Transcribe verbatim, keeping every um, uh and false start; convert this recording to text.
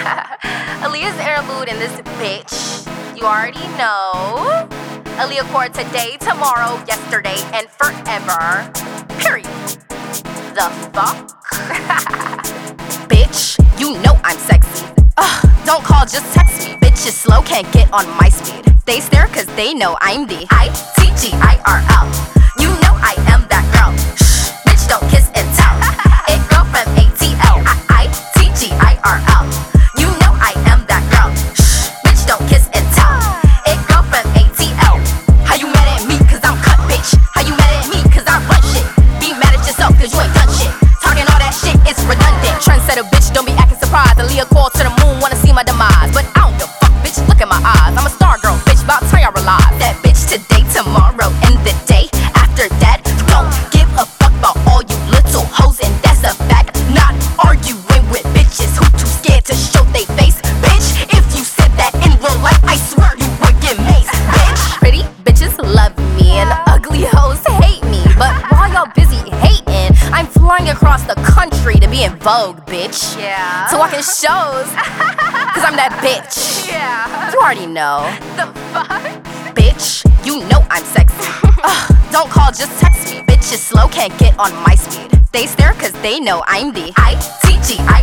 Aaliyah's interlude in this bitch. You already know. Aaliyah Core today, tomorrow, yesterday, and forever. Period. The fuck? Bitch, you know I'm sexy. Ugh, don't call, just text me. Bitches slow, can't get on my speed. They stare cause they know I'm the I T G I R L. You know I am that girl. Shh, bitch, don't kiss and tell. It go from A T L. I T G I R L. You know I am that girl. Shh, bitch, don't kiss and tell. It go from A T L. How you mad at me cause I'm cut, bitch? How you mad at me cause I run shit? Be mad at yourself cause you ain't done shit. Talking all that shit, it's redundant. Trendsetter, bitch, don't be acting surprised. Aaliyah called to the moon, wanna see my demise. But I don't give a fuck, bitch, look at my eyes. I'm a star girl, bitch, about time y'all realize. That bitch today, tomorrow, and the day after that. Don't give a fuck about all you little hoes, and that's a fact. Not arguing with bitches who too scared to show they face. Bitch, if you said that in real life, I swear you would get maced, bitch. Pretty bitches love me, and ugly hoes hate me. But while y'all busy hating, I'm flying across the country to be in Vogue, bitch. Yeah. To walk in shows, cause I'm that bitch. Yeah. You already know. The fuck? Bitch, you know I'm sexy. Ugh, don't call, just text me. Bitches slow, can't get on my speed. They stare cause they know I'm the I T G I